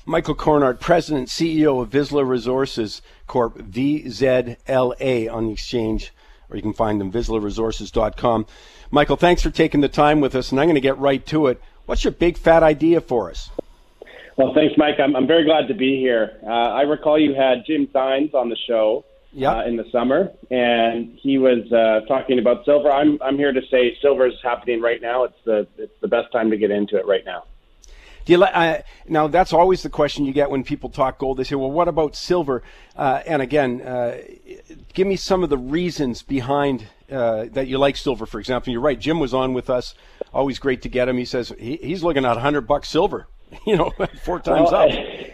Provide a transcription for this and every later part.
Michael Cornart, President, CEO of Vizsla Resources Corp, VZLA on the exchange, or you can find them, VizslaResources.com. Michael, thanks for taking the time with us, and I'm going to get right to it. What's your big fat idea for us? Well, thanks, Mike. I'm very glad to be here. I recall you had Jim Sines on the show in the summer, and he was talking about silver. I'm here to say silver is happening right now. It's the best time to get into it right now. Now, that's always the question you get when people talk gold. They say, well, what about silver? And again, give me some of the reasons behind that you like silver, for example. You're right. Jim was on with us. Always great to get him. He says he's looking at $100 silver, 4 times up.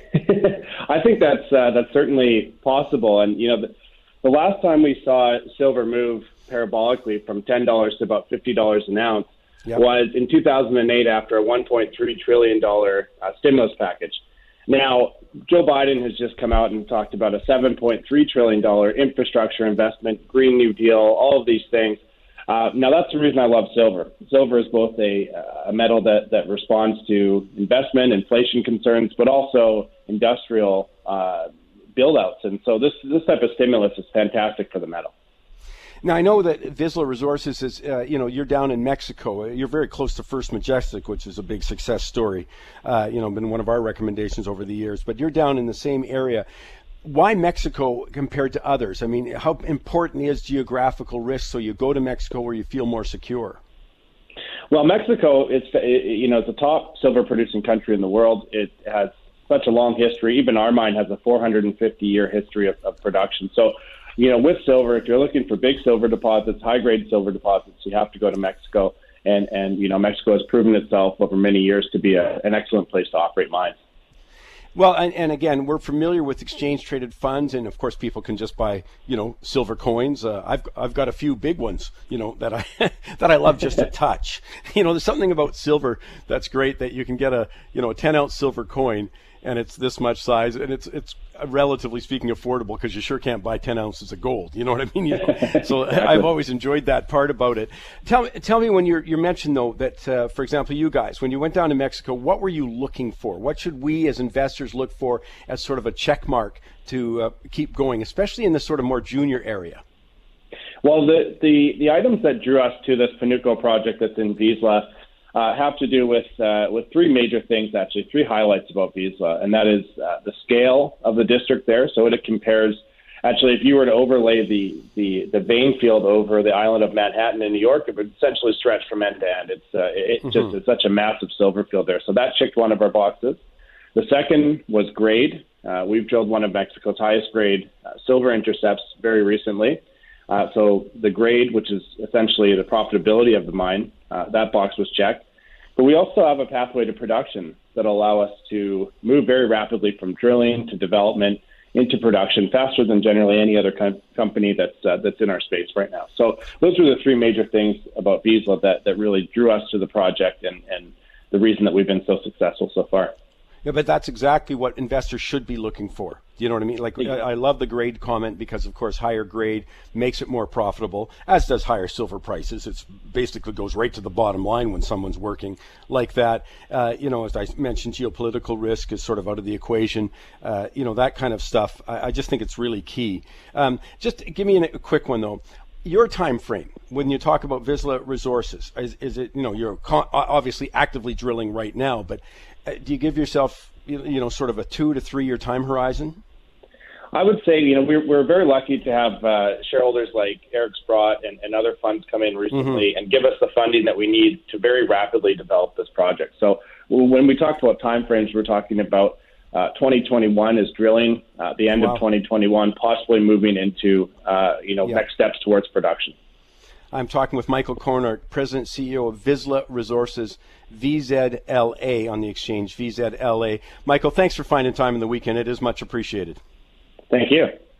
I think that's certainly possible. And, the last time we saw silver move parabolically from $10 to about $50 an ounce, was in 2008 after a $1.3 trillion stimulus package. Now, Joe Biden has just come out and talked about a $7.3 trillion infrastructure investment, Green New Deal, all of these things. Now, that's the reason I love silver. Silver is both a metal that responds to investment, inflation concerns, but also industrial build-outs. And so this type of stimulus is fantastic for the metal. Now, I know that Vizsla Resources is, you're down in Mexico. You're very close to First Majestic, which is a big success story. Been one of our recommendations over the years. But you're down in the same area. Why Mexico compared to others? I mean, how important is geographical risk so you go to Mexico where you feel more secure? Well, Mexico, it's the top silver-producing country in the world. It has such a long history. Even our mine has a 450-year history of production. So, with silver, if you're looking for big silver deposits, high-grade silver deposits, you have to go to Mexico. And Mexico has proven itself over many years to be an excellent place to operate mines. Well, and again, we're familiar with exchange-traded funds, and of course, people can just buy, silver coins. I've got a few big ones, that I that I love just to touch. There's something about silver that's great that you can get a 10-ounce silver coin, and it's this much size, and it's relatively speaking affordable because you sure can't buy 10 ounces of gold. You know what I mean? So I've always enjoyed that part about it. Tell me when you mentioned, though, that, for example, you guys, when you went down to Mexico, what were you looking for? What should we as investors look for as sort of a check mark to keep going, especially in this sort of more junior area? Well, the items that drew us to this Panuco project that's in Vizsla have to do with 3 major things, actually, 3 highlights about Vizsla, and that is the scale of the district there. So it compares, actually, if you were to overlay the vein field over the island of Manhattan in New York, it would essentially stretch from end to end. It's such a massive silver field there. So that checked one of our boxes. The second was grade. We've drilled one of Mexico's highest grade silver intercepts very recently. So the grade, which is essentially the profitability of the mine, that box was checked. But we also have a pathway to production that will allow us to move very rapidly from drilling to development into production faster than generally any other company that's in our space right now. So those are the 3 major things about Vizsla that really drew us to the project and the reason that we've been so successful so far. Yeah, but that's exactly what investors should be looking for. Do you know what I mean? Like, I love the grade comment because, of course, higher grade makes it more profitable, as does higher silver prices. It's basically goes right to the bottom line when someone's working like that. As I mentioned, geopolitical risk is sort of out of the equation. That kind of stuff. I just think it's really key. Just give me a quick one, though. Your time frame when you talk about Vizsla Resources, is it, you're obviously actively drilling right now, but do you give yourself, sort of a 2 to 3 year time horizon? I would say, we're very lucky to have shareholders like Eric Sprott and other funds come in recently and give us the funding that we need to very rapidly develop this project. So when we talk about timeframes, we're talking about 2021 is drilling, the end of 2021, possibly moving into, next steps towards production. I'm talking with Michael Cornart, President CEO of Vizsla Resources, VZLA on the exchange, VZLA. Michael, thanks for finding time in the weekend. It is much appreciated. Thank you.